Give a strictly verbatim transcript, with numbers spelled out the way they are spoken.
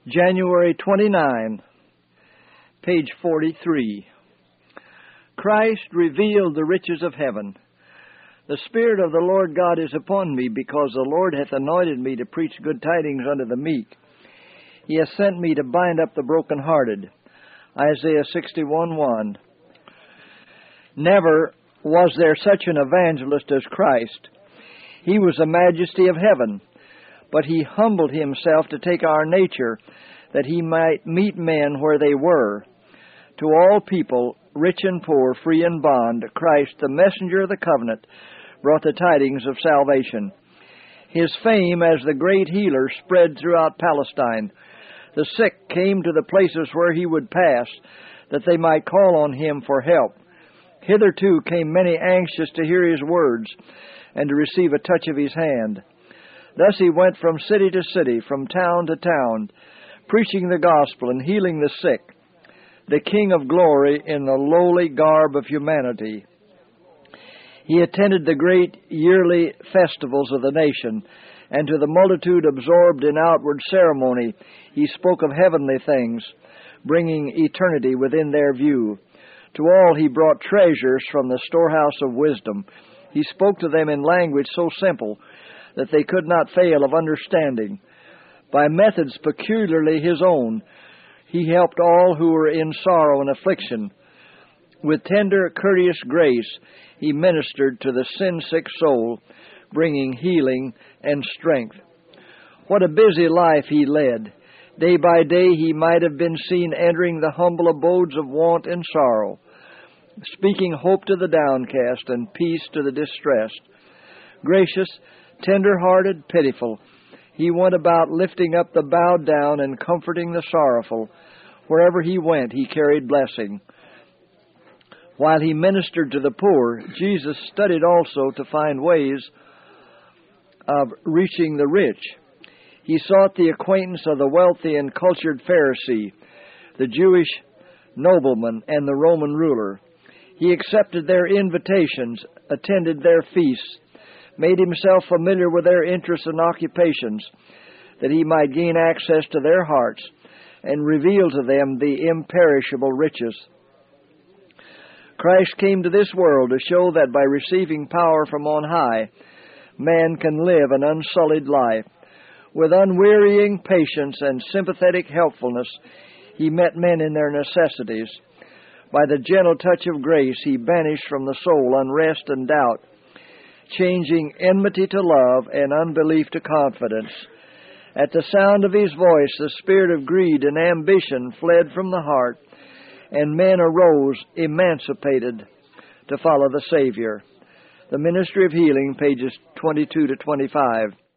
January twenty-ninth, page forty-three. Christ revealed the riches of heaven. The Spirit of the Lord God is upon me, because the Lord hath anointed me to preach good tidings unto the meek. He hath sent me to bind up the brokenhearted. Isaiah sixty-one one. Never was there such an evangelist as Christ. He was the majesty of heaven, but he humbled himself to take our nature, that he might meet men where they were. To all people, rich and poor, free and bond, Christ, the messenger of the covenant, brought the tidings of salvation. His fame as the great healer spread throughout Palestine. The sick came to the places where he would pass, that they might call on him for help. Hitherto came many anxious to hear his words, and to receive a touch of his hand. Thus he went from city to city, from town to town, preaching the gospel and healing the sick, the King of glory in the lowly garb of humanity. He attended the great yearly festivals of the nation, and to the multitude absorbed in outward ceremony, he spoke of heavenly things, bringing eternity within their view. To all he brought treasures from the storehouse of wisdom. He spoke to them in language so simple that they could not fail of understanding. By methods peculiarly his own, he helped all who were in sorrow and affliction. With tender, courteous grace, he ministered to the sin-sick soul, bringing healing and strength. What a busy life he led. Day by day he might have been seen entering the humble abodes of want and sorrow, speaking hope to the downcast and peace to the distressed. Gracious, tender-hearted, pitiful, he went about lifting up the bowed down and comforting the sorrowful. Wherever he went, he carried blessing. While he ministered to the poor, Jesus studied also to find ways of reaching the rich. He sought the acquaintance of the wealthy and cultured Pharisee, the Jewish nobleman, and the Roman ruler. He accepted their invitations, attended their feasts, made himself familiar with their interests and occupations, that he might gain access to their hearts and reveal to them the imperishable riches. Christ came to this world to show that by receiving power from on high, man can live an unsullied life. With unwearying patience and sympathetic helpfulness, he met men in their necessities. By the gentle touch of grace, he banished from the soul unrest and doubt, changing enmity to love and unbelief to confidence. At the sound of his voice, the spirit of greed and ambition fled from the heart, and men arose emancipated to follow the Savior. The Ministry of Healing, pages twenty-two to twenty-five.